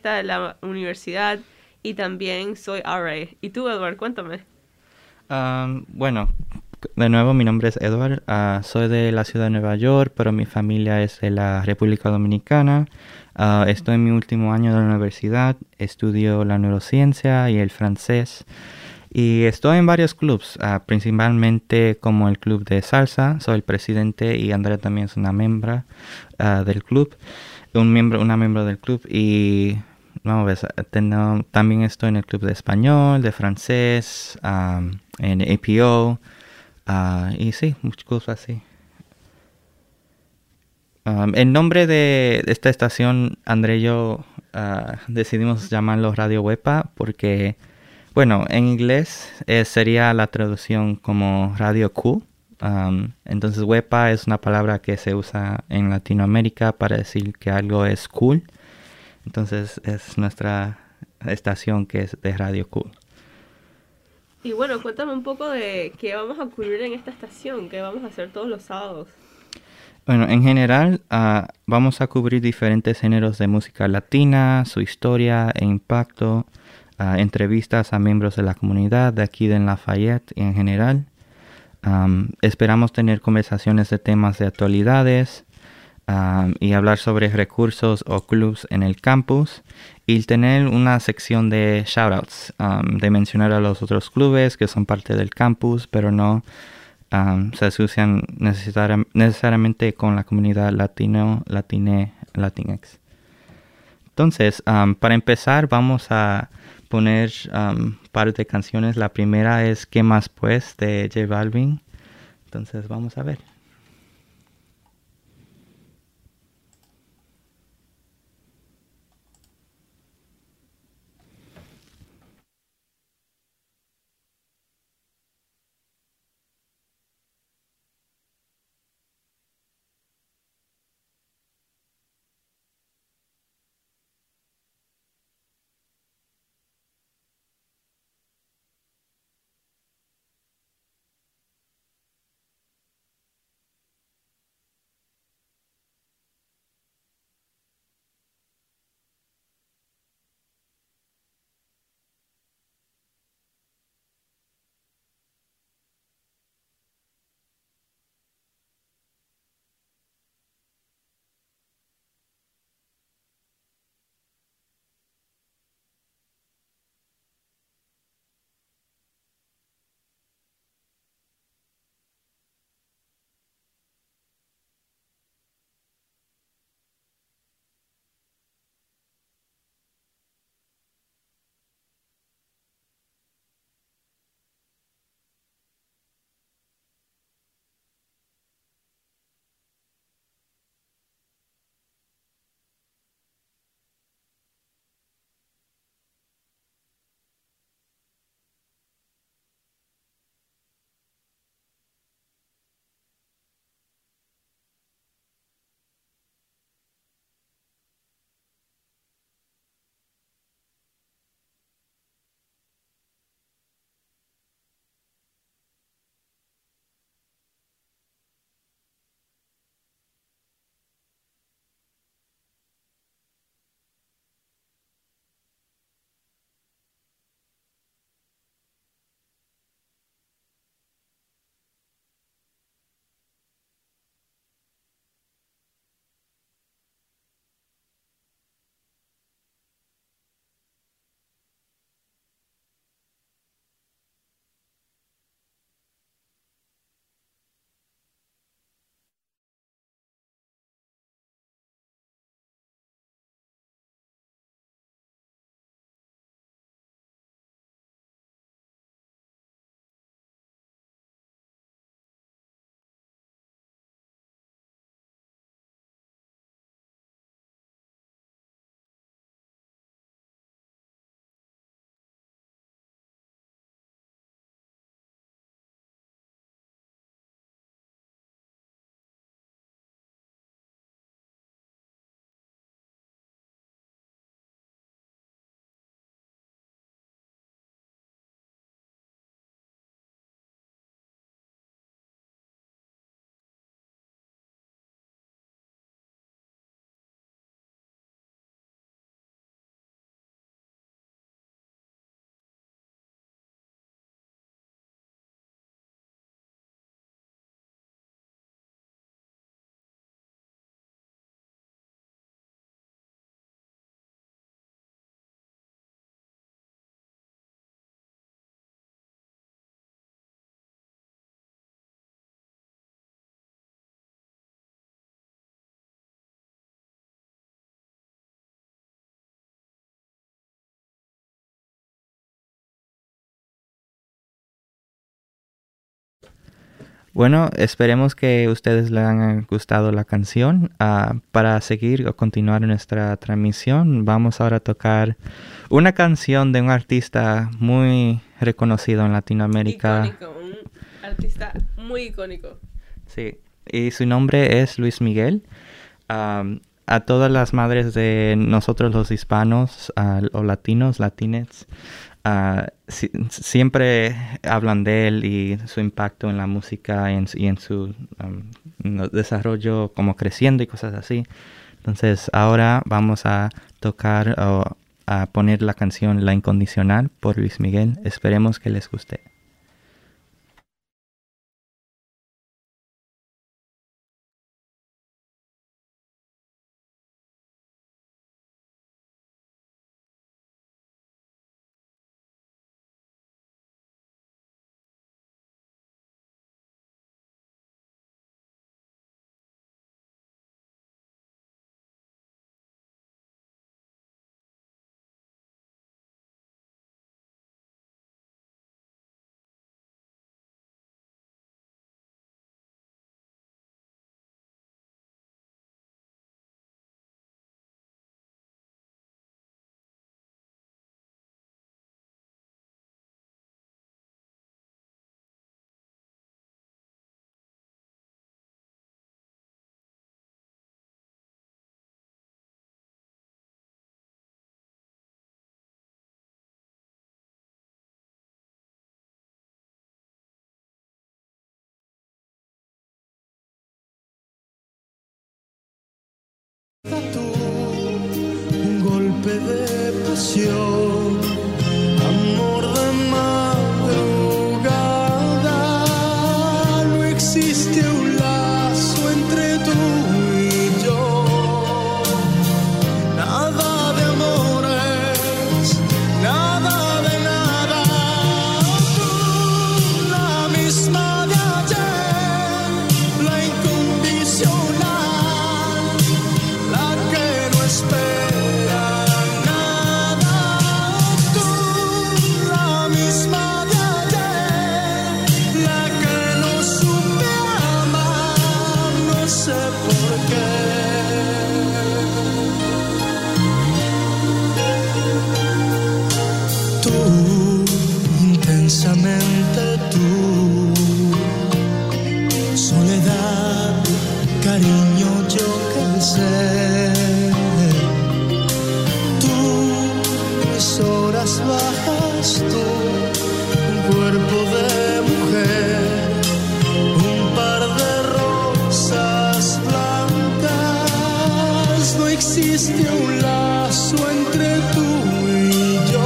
corista de la universidad y también soy RA. ¿Y tú, Edward? Cuéntame. Bueno, de nuevo mi nombre es Edward, soy de la ciudad de Nueva York, pero mi familia es de la República Dominicana. Estoy en mi último año de la universidad, estudio la neurociencia y el francés y estoy en varios clubs, principalmente como el club de salsa, soy el presidente y Andrea también es una miembro del club, una miembro del club y vamos a ver, también estoy en el club de español, de francés, en APO, y sí, muchas cosas así. El nombre de esta estación, André y yo decidimos llamarlo Radio Wepa porque, bueno, en inglés sería la traducción como Radio Cool. Entonces, Wepa es una palabra que se usa en Latinoamérica para decir que algo es cool. Entonces, es nuestra estación que es de Radio Cool. Y bueno, cuéntame un poco de qué vamos a cubrir en esta estación, qué vamos a hacer todos los sábados. Bueno, en general vamos a cubrir diferentes géneros de música latina, su historia e impacto, entrevistas a miembros de la comunidad de aquí de Lafayette y en general. Esperamos tener conversaciones de temas de actualidades y hablar sobre recursos o clubs en el campus y tener una sección de shoutouts, de mencionar a los otros clubes que son parte del campus, pero no se asocian necesariamente con la comunidad latino, latine, latinx. Entonces, para empezar, vamos a poner un par de canciones. La primera es ¿Qué más pues? De J Balvin. Entonces, vamos a ver. Bueno, esperemos que ustedes les haya gustado la canción. Para seguir o continuar nuestra transmisión, vamos ahora a tocar una canción de un artista muy reconocido en Latinoamérica. Icónico, un artista muy icónico. Sí, y su nombre es Luis Miguel. A todas las madres de nosotros los hispanos o latinos, latines, siempre hablan de él y su impacto en la música y en su desarrollo como creciendo y cosas así. Entonces ahora vamos a tocar o a poner la canción La Incondicional por Luis Miguel. Esperemos que les guste. Un golpe de pasión, amor de madrugada. No existe un lazo entre tú y yo. Nada de amores, nada de nada. Tú, la misma de ayer, la incondicional, la que no espera nada. Tú, la misma de ayer, la que no supe amar, no sé por qué. Tú, intensamente tú, soledad, cariño, yo que sé. Tú, mis horas bajas, tú, un cuerpo de mujer, un par de rosas blancas. No existe un lazo entre tú y yo.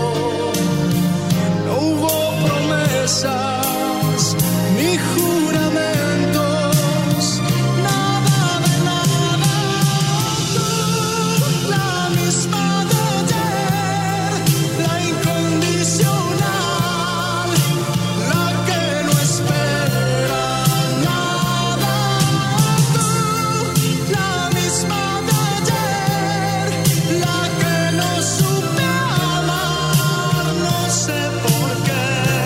No hubo promesas ni juramentos, nada de nada. Tú, la misma de ayer, la incondicional, la que no espera nada. Tú, la misma de ayer, la que no supe amar, no sé por qué.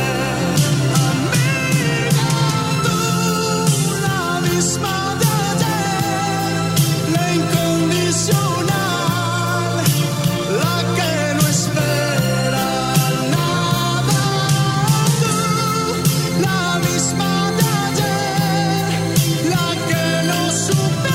Amiga, tú, la misma de ayer, la incondicional, la que no espera nada. Tú, la misma de ayer, la que no supe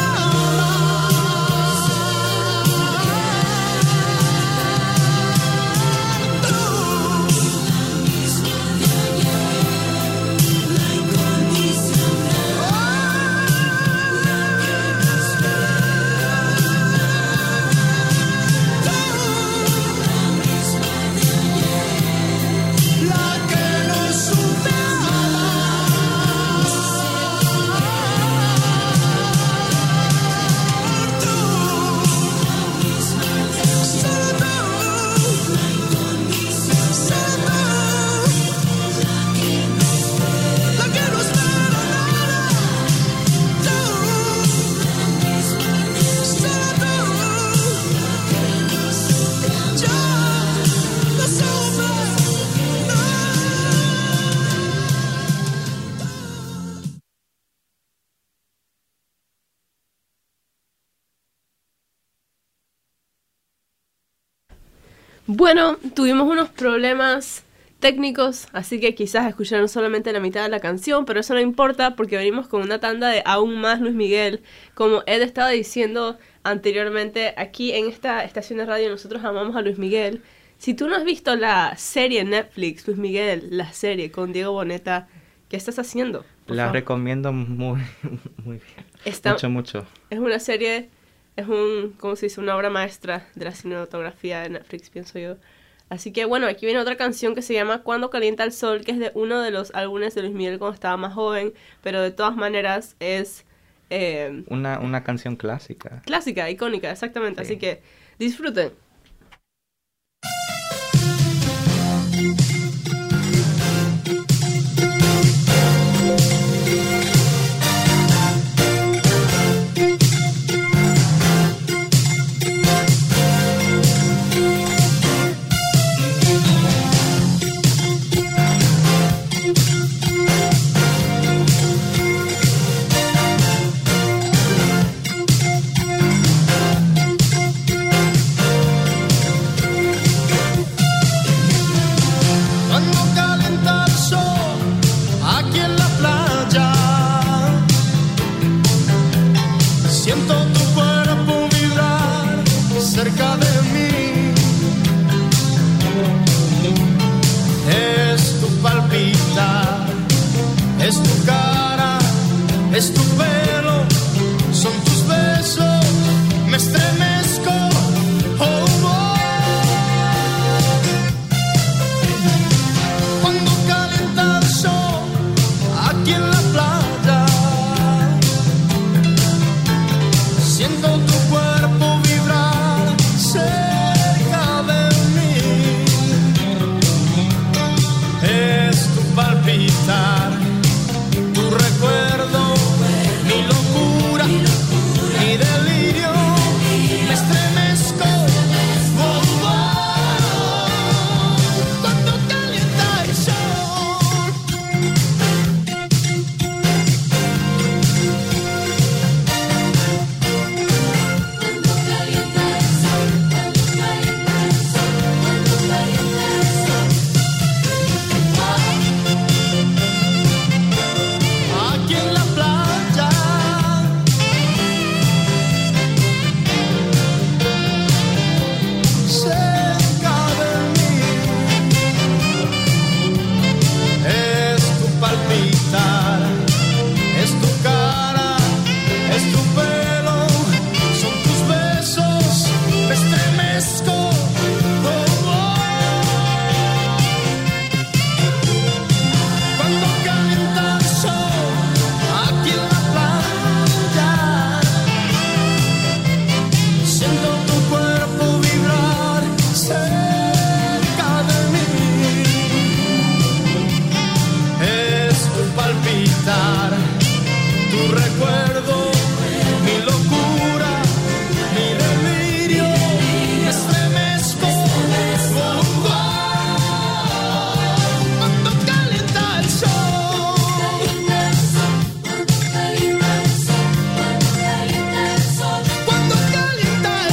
Bueno, tuvimos unos problemas técnicos, así que quizás escucharon solamente la mitad de la canción, pero eso no importa porque venimos con una tanda de aún más Luis Miguel. Como Ed estaba diciendo anteriormente, aquí en esta estación de radio nosotros amamos a Luis Miguel. Si tú no has visto la serie Netflix, Luis Miguel, la serie con Diego Boneta, ¿qué estás haciendo? La favor. recomiendo muy, muy bien. Está- Mucho. Es una serie, ¿cómo se dice? Una obra maestra de la cinematografía de Netflix, pienso yo. Así que bueno, aquí viene otra canción que se llama Cuando calienta el sol, que es de uno de los álbumes de Luis Miguel cuando estaba más joven, pero de todas maneras es Una canción clásica. clásica, icónica, exactamente. Sí. Así que disfruten. Cuando calienta el sol aquí en la playa, siento tu cuerpo vibrar cerca de mí. Es tu palpitar, es tu cara, es tu pelo, son tus besos, me estremezco. Oh, oh. Cuando calienta el sol aquí en la playa, siento tu cuerpo vibrar cerca de mí. Es tu palpitar, tu recuerdo, mi locura, mi delirio, me estremezco. Oh, oh. Cuando calienta el sol. Aquí en la playa, cerca de mí, es tu palpitar, es tu cara, es tu pelo, son tus besos, me estremezco. Oh, oh. Cuando calienta el sol aquí en la playa, siento tu cuerpo vibrar cerca de mí. Es tu palpitar, tu recuerdo, mi locura, mi delirio, me estremezco. Oh, oh. Cuando calienta el sol. Cuando calienta el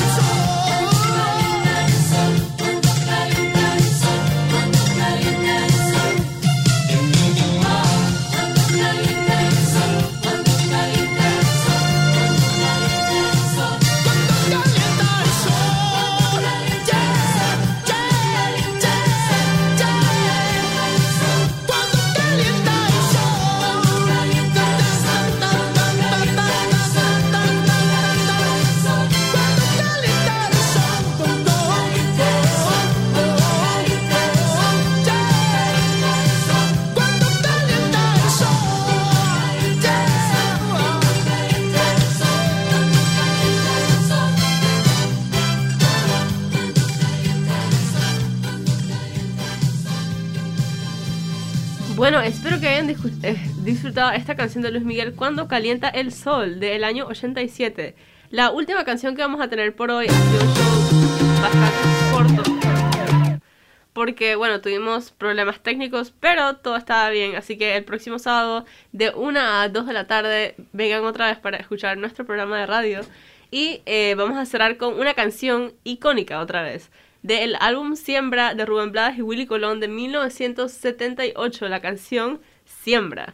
Bueno, espero que hayan disfrutado esta canción de Luis Miguel, Cuando calienta el sol, del año 87. La última canción que vamos a tener por hoy ha sido un show bastante corto, porque, bueno, tuvimos problemas técnicos, pero todo estaba bien. Así que el próximo sábado, de 1 a 2 de la tarde, vengan otra vez para escuchar nuestro programa de radio. Y vamos a cerrar con una canción icónica otra vez. del álbum Siembra de Rubén Blades y Willy Colón de 1978, la canción Siembra.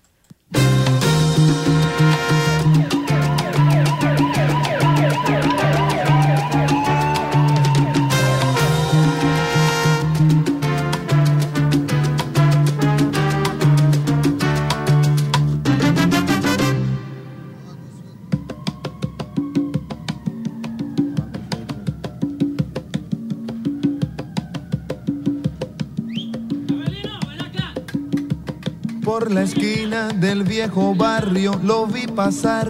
Por la esquina del viejo barrio lo vi pasar,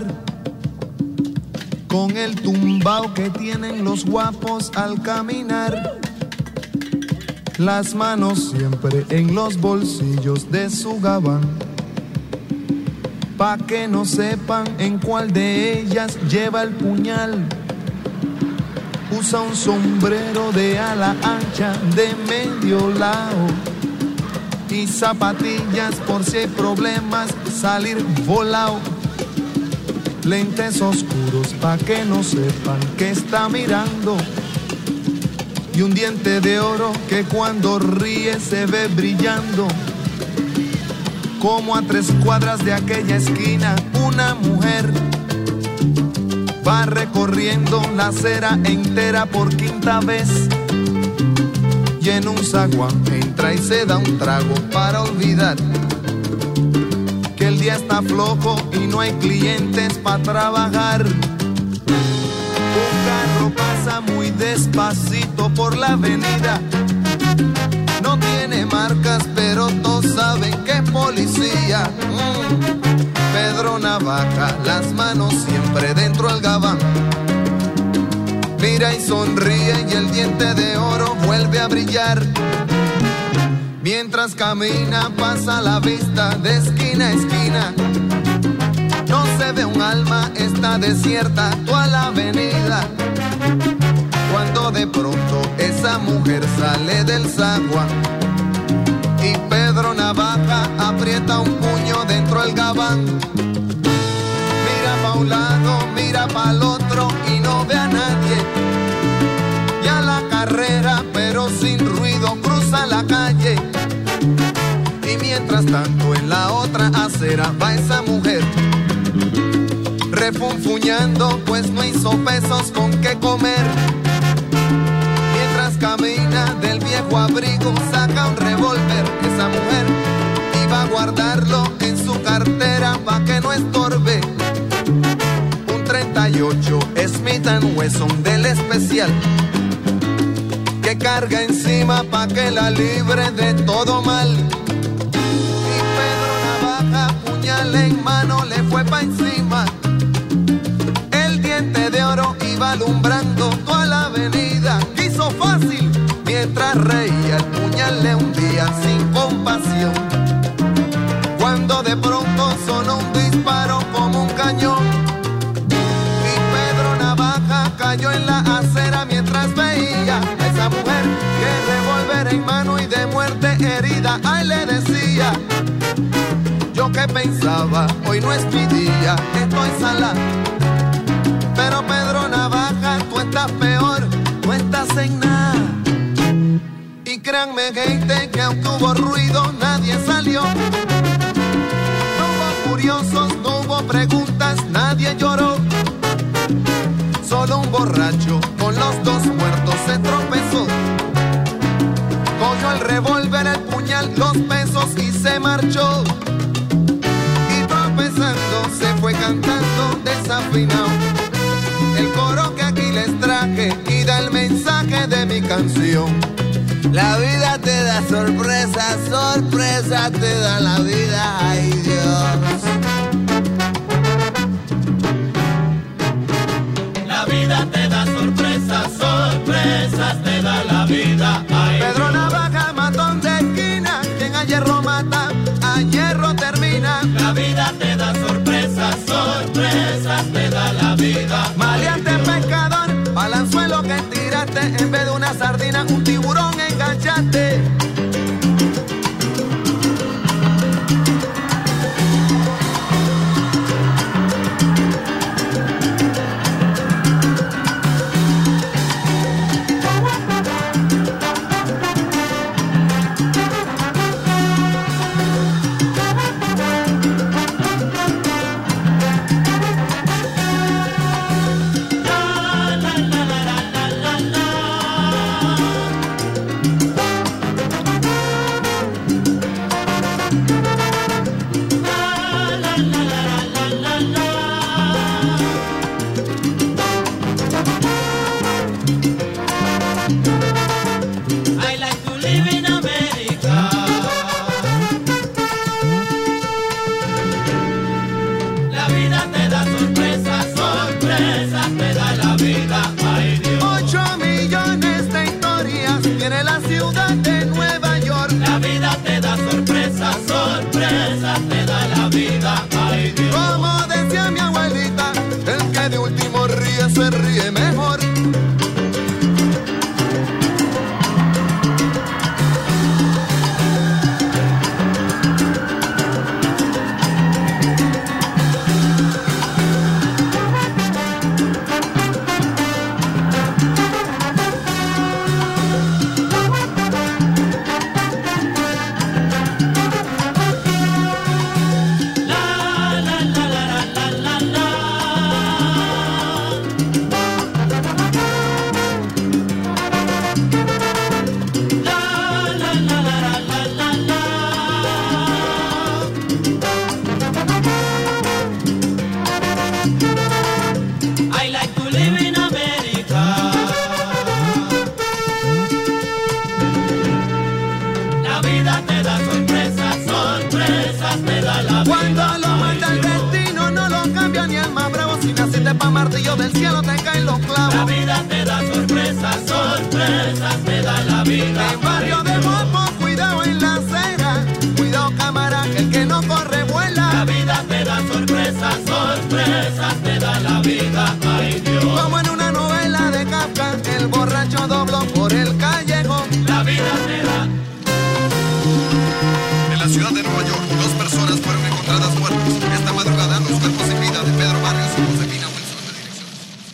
con el tumbao que tienen los guapos al caminar, las manos siempre en los bolsillos de su gabán, pa' que no sepan en cuál de ellas lleva el puñal. Usa un sombrero de ala ancha de medio lado y zapatillas por si hay problemas, salir volado. Lentes oscuros pa' que no sepan que está mirando, y un diente de oro que cuando ríe se ve brillando. Como a 3 cuadras de aquella esquina, una mujer va recorriendo la acera entera por 5ª vez, y en un zaguán entra y se da un trago para olvidar que el día está flojo y no hay clientes para trabajar. Un carro pasa muy despacito por la avenida, no tiene marcas pero todos saben que es policía. Pedro Navaja, las manos siempre dentro del gabán, mira y sonríe y el diente de oro vuelve a brillar. Mientras camina pasa la vista de esquina a esquina, no se ve un alma, está desierta toda la avenida. Cuando de pronto esa mujer sale del zaguán y Pedro Navaja aprieta un puño dentro del gabán. Mira pa' un lado, mira pa' el otro y no ve a nadie. Ya la carrera, pero sin ruido, cruza la calle. Y mientras tanto en la otra acera va esa mujer, refunfuñando pues no hizo pesos con qué comer. Mientras camina del viejo abrigo saca un revólver esa mujer y va a guardarlo en su cartera pa' que no estorbe. 38 Smith & Wesson del especial que carga encima pa' que la libre de todo mal. Y Pedro Navaja, puñal en mano, le fue pa' encima. El diente de oro iba alumbrando toda la avenida. Quiso fácil mientras reía, el puñal le hundía sin compasión. Cuando de pronto sonó un disparo como un cañón, cayó en la acera mientras veía a esa mujer que revólver en mano y de muerte herida. Ay, le decía, yo que pensaba, hoy no es mi día, estoy sala. Pero Pedro Navaja, tú estás peor, no estás en nada. Y créanme gente que aunque hubo ruido, nadie salió. No hubo curiosos, no hubo preguntas, nadie lloró. Solo un borracho con los 2 muertos se tropezó. Cogió el revólver, el puñal, los pesos y se marchó. Y tropezando se fue cantando desafinado el coro que aquí les traje y da el mensaje de mi canción. La vida te da sorpresas, sorpresas te da la vida, ay Dios. La vida te da sorpresas, sorpresas te da la vida. Ay, Pedro Navaja, matón de esquina, quien a hierro mata, a hierro termina. la vida te da sorpresas, sorpresas te da la vida. Maleante pescador, balanzuelo que tiraste, en vez de una sardina, un tiburón enganchaste. de la ciudad de Nueva York. La vida te da sorpresas, sorpresas te da la vida, ay Dios. Como decía mi abuelita, el que de último ríe se ríe mejor. I like to live in America. La vida te da sorpresas, sorpresas te da la vida. Cuando lo manda el destino no lo cambia ni el más bravo. Si naciste pa' martillo del cielo te caen los La clavos. vida te da sorpresas, sorpresas te da la vida. En barrio de Mopo, cuidado en la acera. Cuidado cámara, que el que no corre La vuela. vida te da sorpresas, sorpresas te da la vida, ay Dios. Como en una novela de Kafka, el borracho dobló por el callejón. La vida te da. En la ciudad de Nueva York, 2 personas fueron encontradas muertas. Esta madrugada, los cuerpos sin vida de Pedro Barrios y Josefina Wilson de dirección.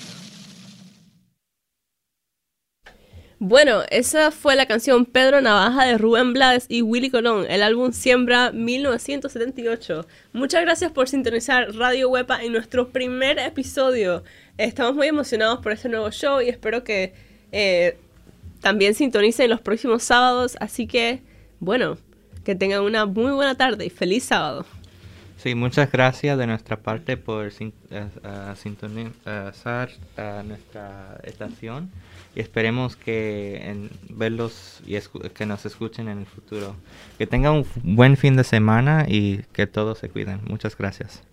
Bueno, esa fue la canción Pedro Navaja de Rubén Blades y Willy Colón, el álbum Siembra 1978. Muchas gracias por sintonizar Radio Huepa en nuestro primer episodio. Estamos muy emocionados por este nuevo show y espero que también sintonicen los próximos sábados. Así que, bueno, que tengan una muy buena tarde y feliz sábado. Sí, muchas gracias de nuestra parte por sintonizar nuestra estación y esperemos que verlos y que nos escuchen en el futuro. Que tengan un buen fin de semana y que todos se cuiden. Muchas gracias.